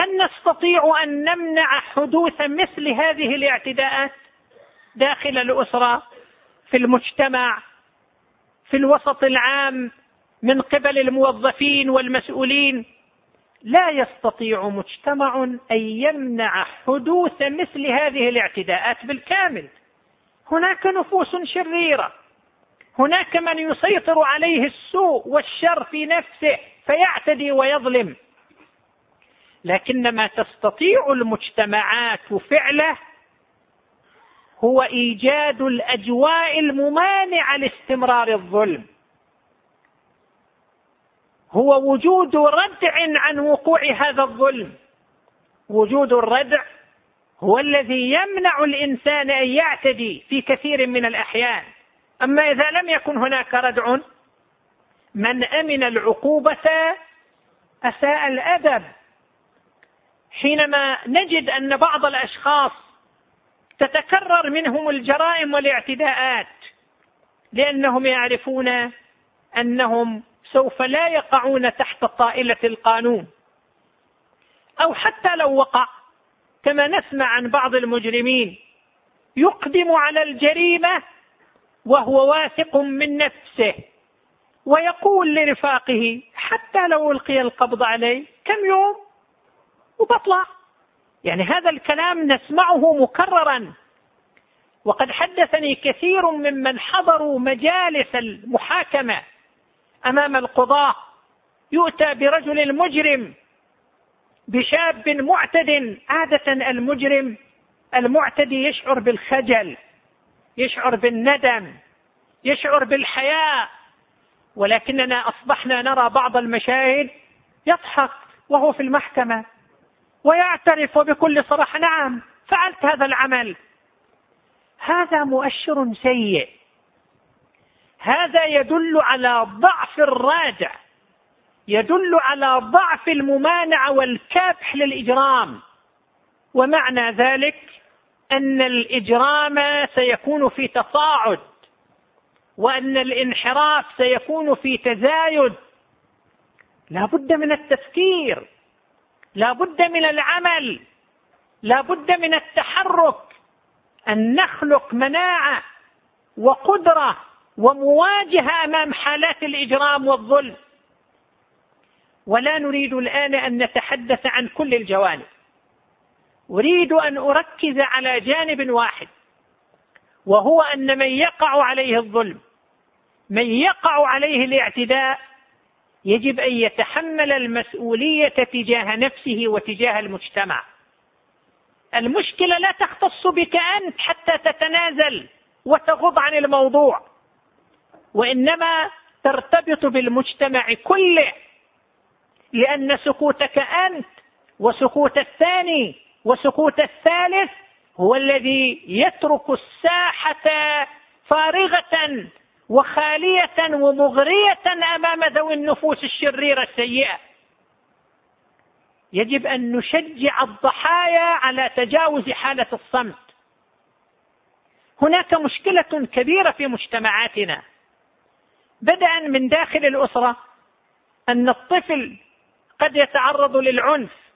هل نستطيع أن نمنع حدوث مثل هذه الاعتداءات داخل الأسرة، في المجتمع، في الوسط العام، من قبل الموظفين والمسؤولين؟ لا يستطيع مجتمع أن يمنع حدوث مثل هذه الاعتداءات بالكامل. هناك نفوس شريرة، هناك من يسيطر عليه السوء والشر في نفسه فيعتدي ويظلم، لكن ما تستطيع المجتمعات فعله هو إيجاد الأجواء الممانعة لاستمرار الظلم، هو وجود ردع عن وقوع هذا الظلم. وجود الردع هو الذي يمنع الإنسان أن يعتدي في كثير من الأحيان. أما إذا لم يكن هناك ردع، من أمن العقوبة أساء الأدب. حينما نجد أن بعض الأشخاص تتكرر منهم الجرائم والاعتداءات لأنهم يعرفون أنهم سوف لا يقعون تحت طائلة القانون، أو حتى لو وقع، كما نسمع عن بعض المجرمين يقدم على الجريمة وهو واثق من نفسه ويقول لرفاقه حتى لو ألقي القبض عليه كم يوم وبطلع. يعني هذا الكلام نسمعه مكررا، وقد حدثني كثير ممن حضروا مجالس المحاكمة أمام القضاة، يؤتى برجل المجرم بشاب معتد. عادة المعتدي يشعر بالخجل، يشعر بالندم، يشعر بالحياء، ولكننا أصبحنا نرى بعض المشاهد يضحك وهو في المحكمة ويعترف بكل صراحة: نعم فعلت هذا العمل. هذا مؤشر سيء، هذا يدل على ضعف الرادع، يدل على ضعف الممانعة والكابح للإجرام. ومعنى ذلك أن الإجرام سيكون في تصاعد، وأن الانحراف سيكون في تزايد. لا بد من التفكير، لا بد من العمل، لا بد من التحرك، أن نخلق مناعة وقدرة ومواجهة أمام حالات الإجرام والظلم. ولا نريد الآن أن نتحدث عن كل الجوانب، أريد أن أركز على جانب واحد، وهو أن من يقع عليه الظلم، من يقع عليه الاعتداء، يجب أن يتحمل المسؤولية تجاه نفسه وتجاه المجتمع. المشكلة لا تختص بك أنت حتى تتنازل وتغض عن الموضوع، وإنما ترتبط بالمجتمع كله، لأن سكوتك أنت وسكوت الثاني وسكوت الثالث هو الذي يترك الساحة فارغة وخالية ومغرية أمام ذوي النفوس الشريرة السيئة. يجب أن نشجع الضحايا على تجاوز حالة الصمت. هناك مشكلة كبيرة في مجتمعاتنا، بدءا من داخل الأسرة، أن الطفل قد يتعرض للعنف